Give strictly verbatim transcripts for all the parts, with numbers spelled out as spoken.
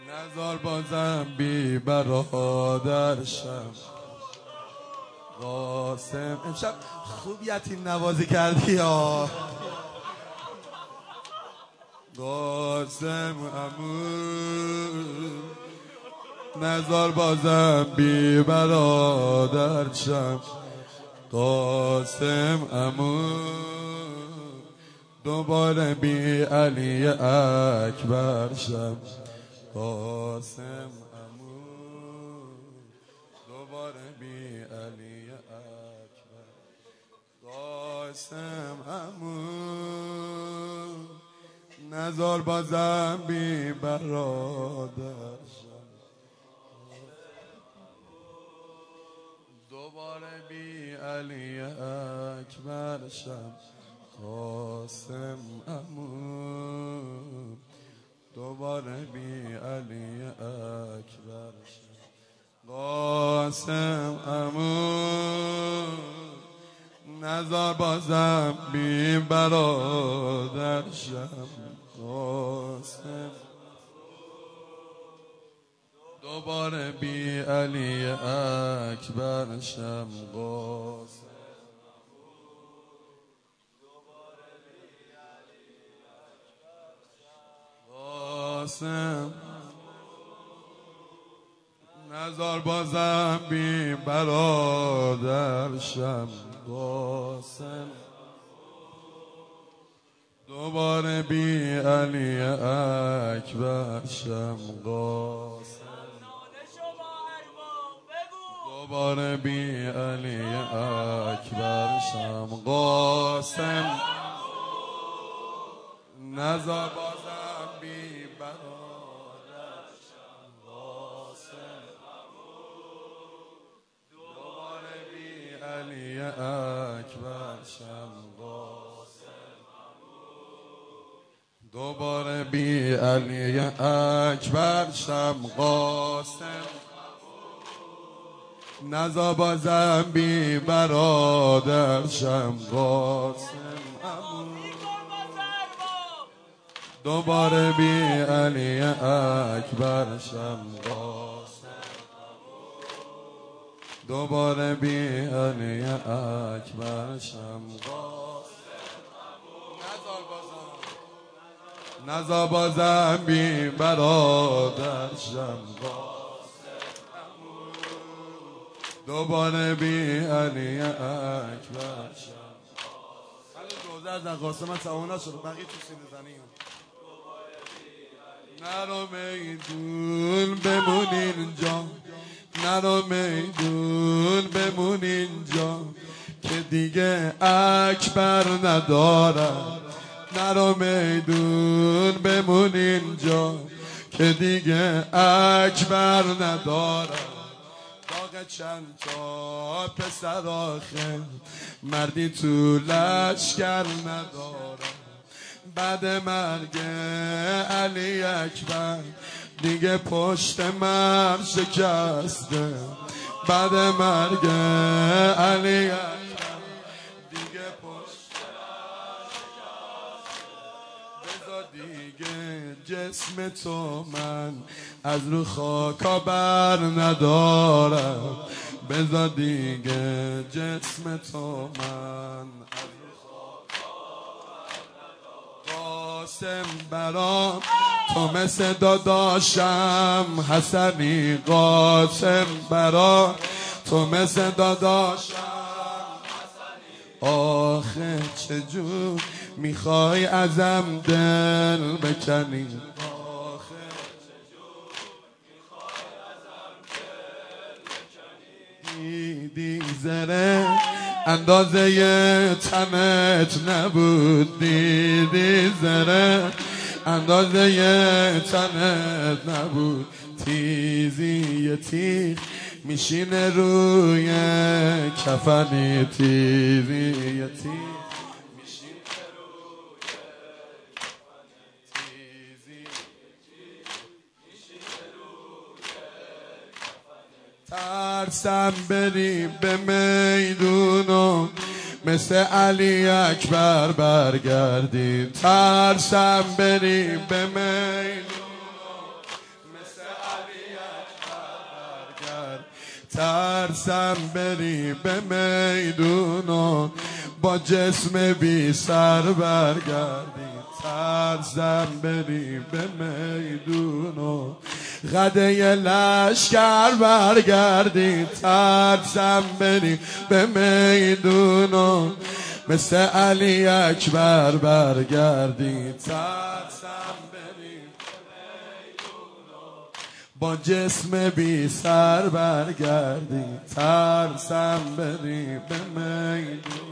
نزار بازم بی برادر شم قاسم. امشب خوب یتیم نوازی کردی یا قاسم عمو. نزار بازم بی برادر شم قاسم عمو. دوباره بی علی اکبر شم قاسم عمو. دوباره بی علی اکبر قاسم عمو. نزار بازم بی برادر شم دوباره بی علی اکبر شم قاسم عمو. دوباره بی علی اکبر شم قاسم عمو. نزار بازم بی برادر شم قاسم. دوباره بی علی اکبر شم قاسم. قاسم نزار بازم بی برادر شم قاسم. دوباره بی علی اکبر شم قاسم. دوباره بی علی اکبر شم قاسم. نزار بازم بی برادر شم قاسم. دوباره بی علی اکبر شم قاسم. دوباره بی علی اکبر شم قاسم. نزار بازم بی برادر شم قاسم عمو. دوباره بی علی اکبر شم قاسم. دوباره بی علی اکبر شم قاسم. نزار بازم بی برادر شم قاسم. دوباره بی علی اکبر شم. حالا روزه از قاسم من تمام نشد بقیه تو سینه زنیم. نرو میدون بمون اینجا نرو میدون بمون اینجا که دیگه اکبر ندارم. نرو میدون بمون اینجا که دیگه اکبر ندارم. داغ چند تا پسر آخه مردی تو لشکر ندارم. بعد مرگ علی اکبر دیگه پشت من شکسته. بعد مرگ علی اکبر دیگه پشت من شکسته. بذار دیگه جسم تو من از رو خاکا بر ندارم. بذار دیگه جسم تو من از قاسم برام تو مثل داداشم حسنی. قاسم برام تو مثل داداشم حسنی. آخه چجور میخوای ازم دل بکنی. آخه چجور میخوای ازم دل بکنی. دیدی زره اندازه ی تنت نبود. دیدی زره اندازه ی تنت نبود. تیزی ی تیغ میشینه روی کفنی. تیزی ی تیغ میشینه روی کفنی. تیزی ی تیغ میشینه روی کفنی. ترسم بریم به میدونو مثل علی اکبر برگردیم. ترسم بریم به میدونو مثل ترسم بری به میدونو با جسم بی سر برگردی، ترسم بری به میدونو غده لشکر برگردی، ترسم بری به میدونو مثل علی اکبر برگردی، ترسم بری با جسم بی سر برگردی، ترسم بری به میدونو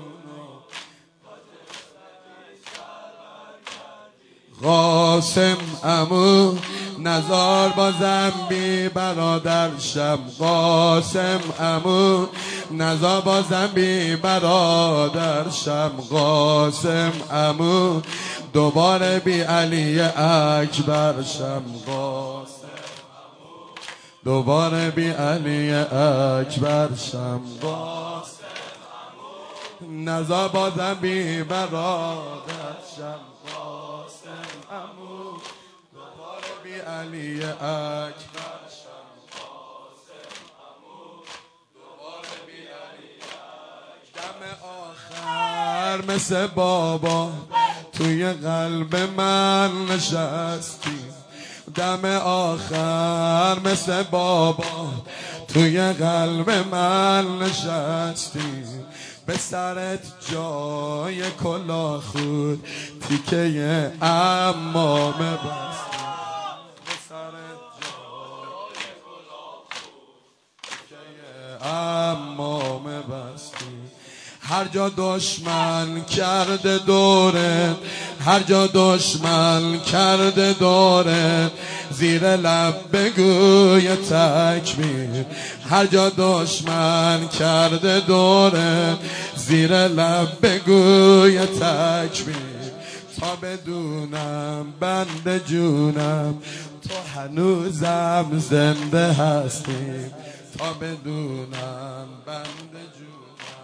قاسم عمو نزار بازم بی برادرشم، قاسم عمو نزار بازم بی برادرشم، قاسم عمو دوباره بی علی اکبرشم، قاسم دوباره بی علی اکبرشم، قاسم نزار بازم بی برادرشم، قاسم عمو دوباره بی علی اکبرشم، قاسم عمو دوباره بی علی اکبرشم. دم آخر مثل بابا توی قلب من نشستی، دم آخر مثل بابا توی قلب من نشستی، به سرت جای کلاه خود تیکه عمامه بستی، به سرت جای کلاه خود تیکه عمامه بستی، هر جا دشمن کرده دوره، هر جا دشمن کرده دوره زیر لب بگوی تکبیر، هر جا دشمن کرده دوره زیر لب بگوی تکبیر، تا بدونم بند جونم تو هنوزم زنده هستی، تا بدونم بند جونم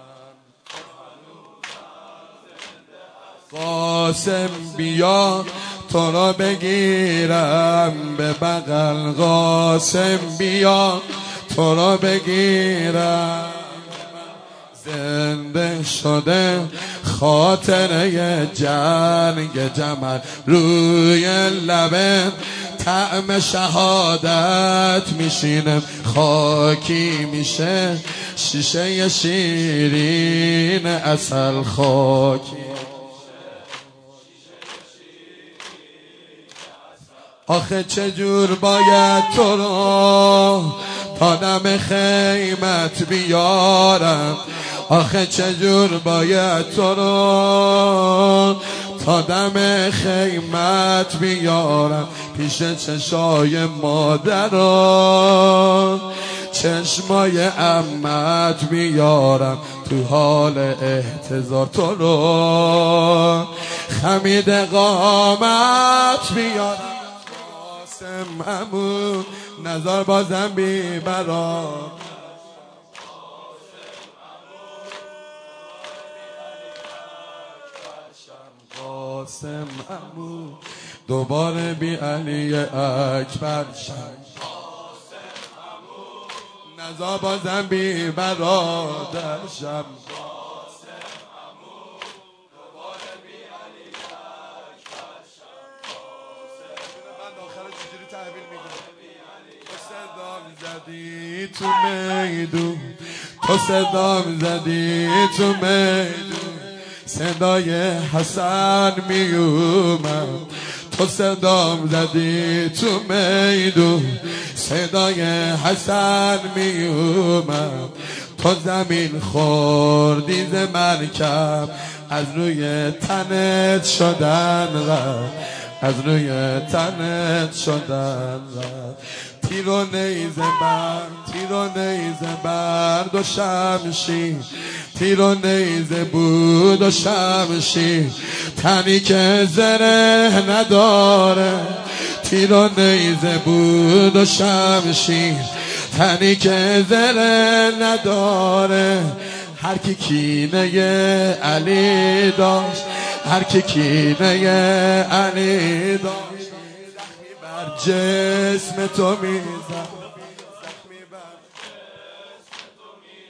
قاسم بیا تو را بگیرم به بغل، قاسم بیا تو را بگیرم، زنده شده خاطره جنگ جمل روی لبه طعم شهادت میشینه، خاکی میشه شیشه شیرین عسل، خاکی آخه چجور باید تو رو تا دم خیمت بیارم، آخه چجور باید تو رو تا دم خیمت بیارم، پیش چشای مادر و چشمای عمت بیارم، تو حال احتضار تو رو خمید قامت بیارم، قاسم عمو نزار بازم بی برام، قاسم عمو دوباره بی علی اکبر شم، قاسم عمو نزار بازم بی برادر شم، قاسم عمو دوباره بی علی اکبر شم، من آخر چجوری تحویل میدم، تو صدام زدی تو میدون، تو صدام زدی تو میدون صدای حسن میومد، تو صدام زدی تو میدون صدای حسن میومد، تو زمین خوردی ز مرکب از روی تنت شدن رد، از روی تنت شدن رد، تیر و نیزه برد، تیر و نیزه برد و شمشیر، تیر و نیزه بود و شمشیر، تنی که زره نداره، تیر و نیزه بود و شمشیر، تنی که زره نداره، هر کی کینه علی داشت، هر کی کینه علی داشت، زخمی بر جسم تو میزد، زخمی بر جسم تو میزد،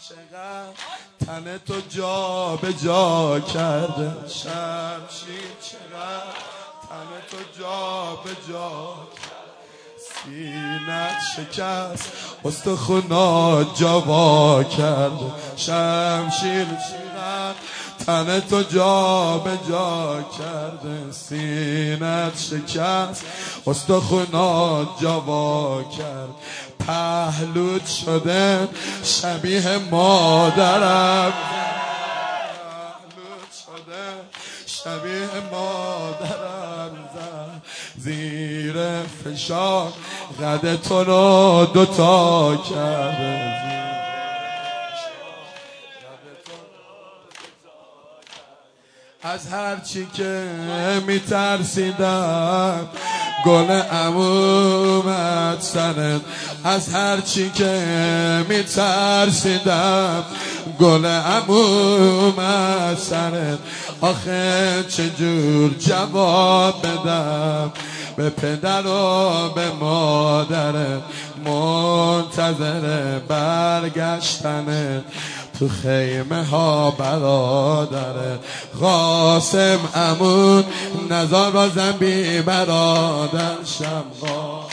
چقدر تن تو جا به جا کرده شمشیر چقدر تن تو جا به جا سینت شکست استخونا جوا کرده شمشیر چقدر تن تو جا به جا کرده سینت شکست استخونا جوا کرد پهلوت شده شبیه مادرم پهلوت شده شبیه مادرم زد زیر فشار قد تو رو دوتا کرده از هر چی که میترسیدم گل عمومت سرت از هر چی که میترسیدم گل عمومت سرت آخه چجور جواب بدم به پدر و به مادرت منتظر برگشتنت تو خیمه ها برادره قاسم عمون نزار بازم بی برادر شمقا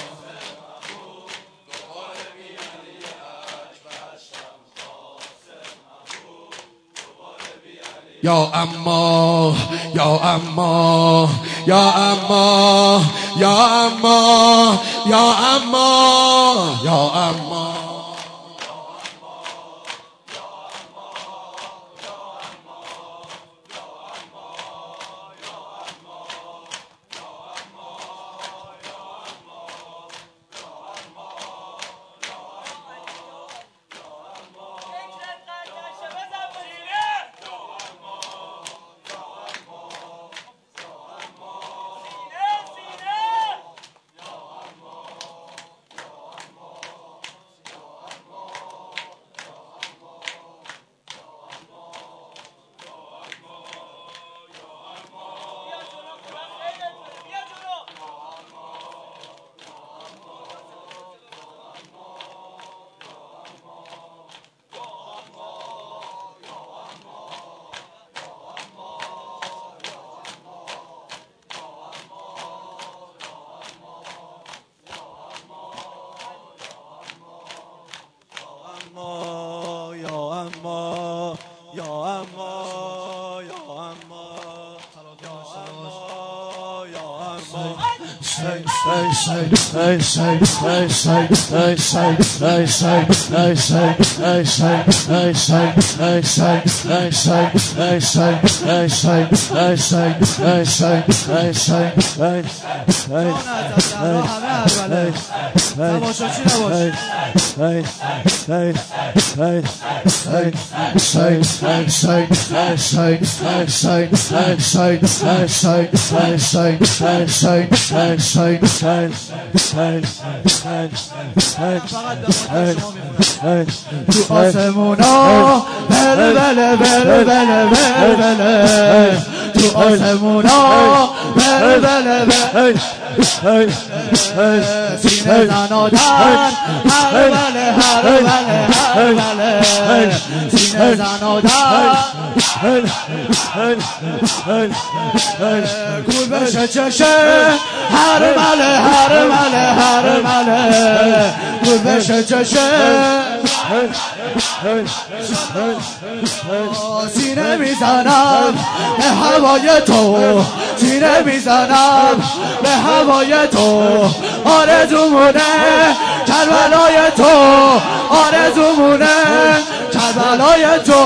یا اما یا اما یا اما یا اما یا اما یا اما تو آسمونا بله بله بله بله بله تو آسمونا بله بله بله سینه زنادن هر بله هر بله هر بله سینه زنادن گول بشه چشه هر بله هر بله هر بله گول بشه چشه سینه میزنم به هوای تو سینه میزنم به هوای تو آرزومونه کربلای تو آرزومونه کربلای تو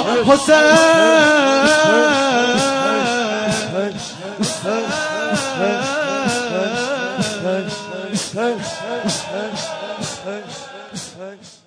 حسین